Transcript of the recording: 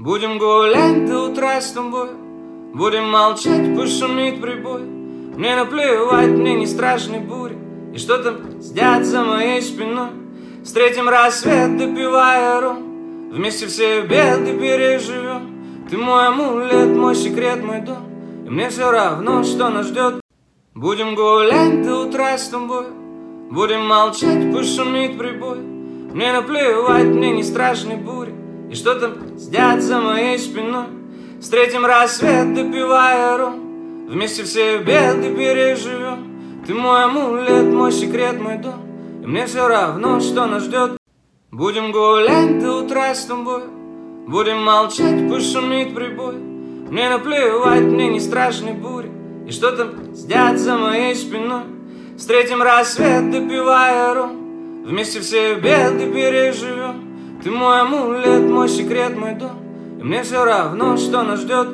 Будем гулять до утра с тобой, будем молчать, пусть шумит прибой. Мне наплевать, мне не страшны бури, и что там сидят за моей спиной. Встретим рассвет, допивая ром, вместе все беды переживем. Ты мой амулет, мой секрет, мой дом, и мне все равно, что нас ждет. Будем гулять до утра с тобой, будем молчать, пусть шумит прибой. Мне наплевать, мне не страшны бури, и что там сидят за моей спиной. Встретим рассвет, допивая ром, вместе все беды переживем. Ты мой амулет, мой секрет, мой дом, и мне все равно, что нас ждет. Будем гулять до утра с тобой, будем молчать, пусть шумит прибой. Мне наплевать, мне не страшны бури, и что там сидят за моей спиной. Встретим рассвет, допивая ром, вместе все беды переживем. Ты мой амулет, мой секрет, мой дом, и мне все равно, что нас ждет.